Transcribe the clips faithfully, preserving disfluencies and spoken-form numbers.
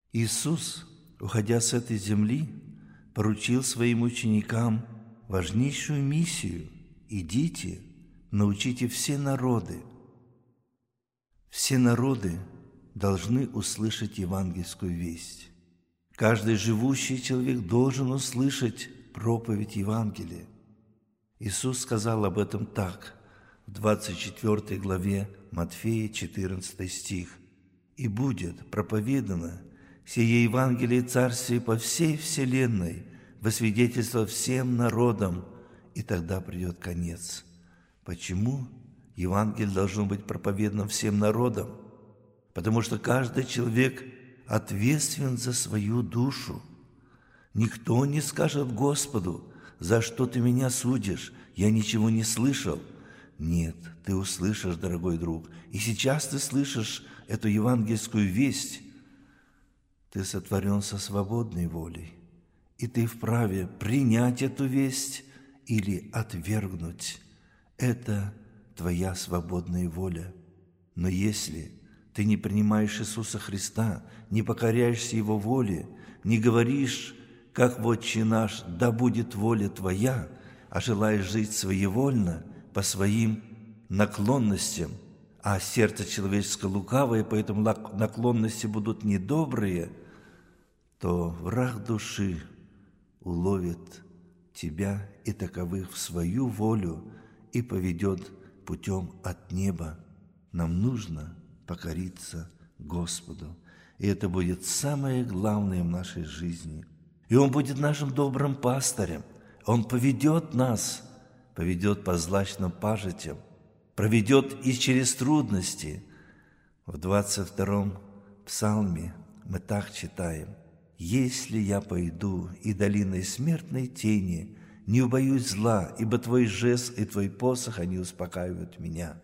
Иисус, уходя с этой земли, поручил своим ученикам важнейшую миссию: «Идите, научите все народы». Все народы должны услышать евангельскую весть. Каждый живущий человек должен услышать проповедь Евангелия. Иисус сказал об этом так, в двадцать четвёртой главе Матфея, четырнадцатый стих. «И будет проповедано сие Евангелие Царствия по всей вселенной, во свидетельство всем народам, и тогда придет конец». Почему Евангелие должно быть проповедано всем народам? Потому что каждый человек ответственен за свою душу. Никто не скажет Господу: «За что ты меня судишь? Я ничего не слышал». Нет, ты услышишь, дорогой друг, и сейчас ты слышишь эту евангельскую весть. Ты сотворен со свободной волей, и ты вправе принять эту весть или отвергнуть. Это твоя свободная воля. Но если ты не принимаешь Иисуса Христа, не покоряешься Его воле, не говоришь, как в Отче наш: «Да будет воля Твоя», а желаешь жить своевольно, по своим наклонностям, а сердце человеческое лукавое, поэтому наклонности будут недобрые, то враг души уловит тебя и таковых в свою волю и поведет путем от неба. Нам нужно покориться Господу, и это будет самое главное в нашей жизни. И Он будет нашим добрым пастырем. Он поведет нас, поведет по злачным пажитям, проведет и через трудности. В двадцать втором псалме мы так читаем: «Если я пойду и долиной смертной тени, не убоюсь зла, ибо Твой жезл и Твой посох, они успокаивают меня».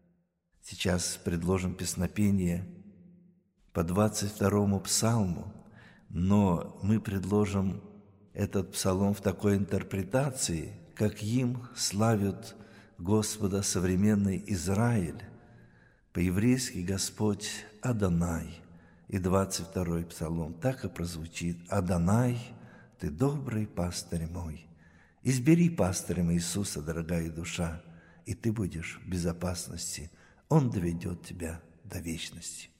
Сейчас предложим песнопение по двадцать второму псалму, но мы предложим этот псалом в такой интерпретации, как им славят Господа современный Израиль. По-еврейски Господь Адонай. И двадцать второй псалом так и прозвучит: «Адонай, Ты добрый пастырь мой». Избери пастырем Иисуса, дорогая душа, и ты будешь в безопасности. Он доведет тебя до вечности.